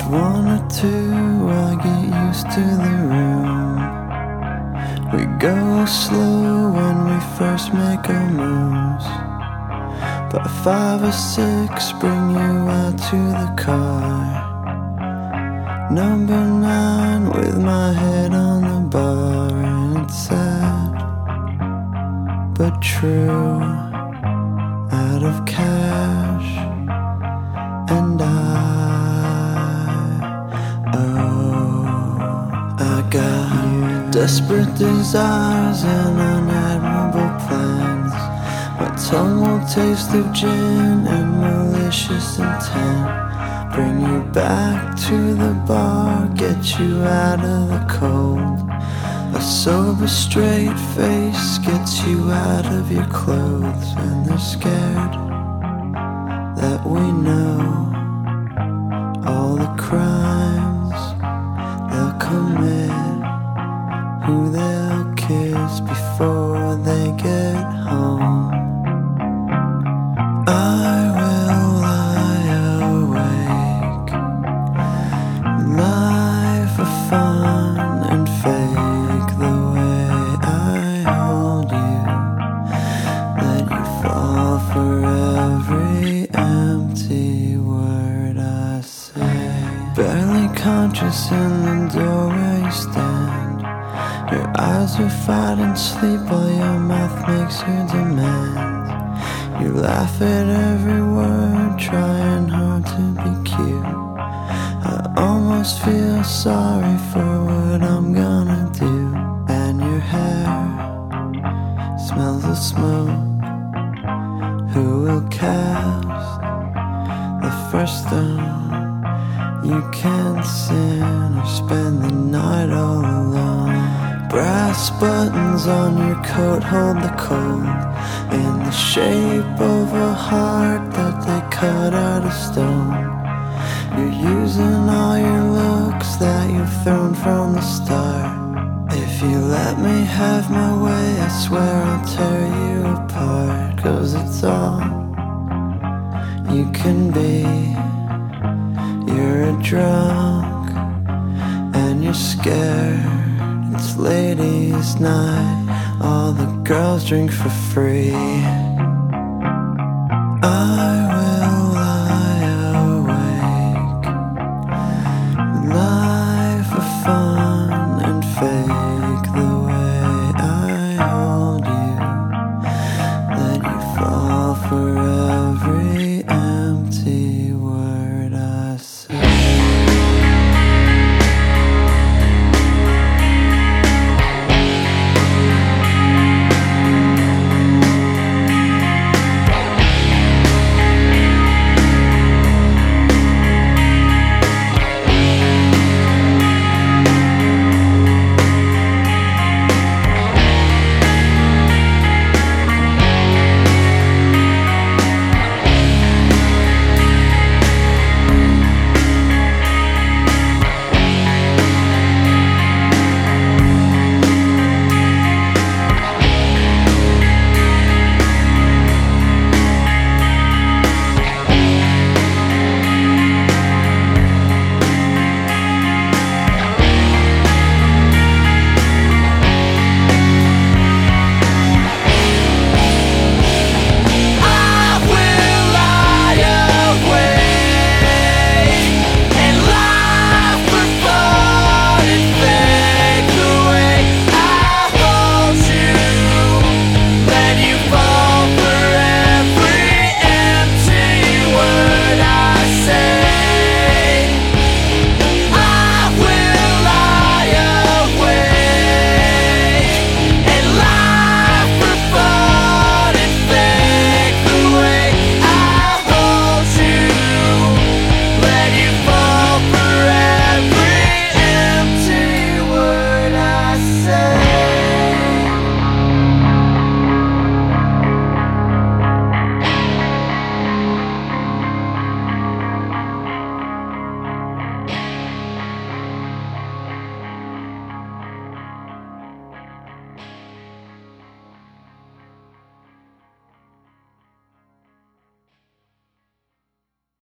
one or two, I get used to the room. We go slow when we first make our moves. By 5 or 6, bring you out to the car. Number 9 with my head on the bar. And it's sad but true. Out of cash and I got desperate desires and unadmirable plans. My tongue will taste of gin and malicious intent. Bring you back to the bar, get you out of the cold. A sober straight face gets you out of your clothes. And they're scared that we know all the crimes they'll commit, who they'll kiss before they get home. I will lie awake, lie for fun and fake the way I hold you, let you fall for every empty word I say. Barely conscious in the doorway you stand. Your eyes are fighting sleep while your mouth makes your demands. You laugh at every word, trying hard to be cute. I almost feel sorry for what I'm gonna do. And your hair smells of smoke. Who will cast the first stone? You can't sin or spend the night all alone. Brass buttons on your coat hold the cold in the shape of a heart that they cut out of stone. You're using all your looks that you've thrown from the start. If you let me have my way, I swear I'll tear you apart. 'Cause it's all you can be. You're a drunk and you're scared. It's ladies' night, all the girls drink for free.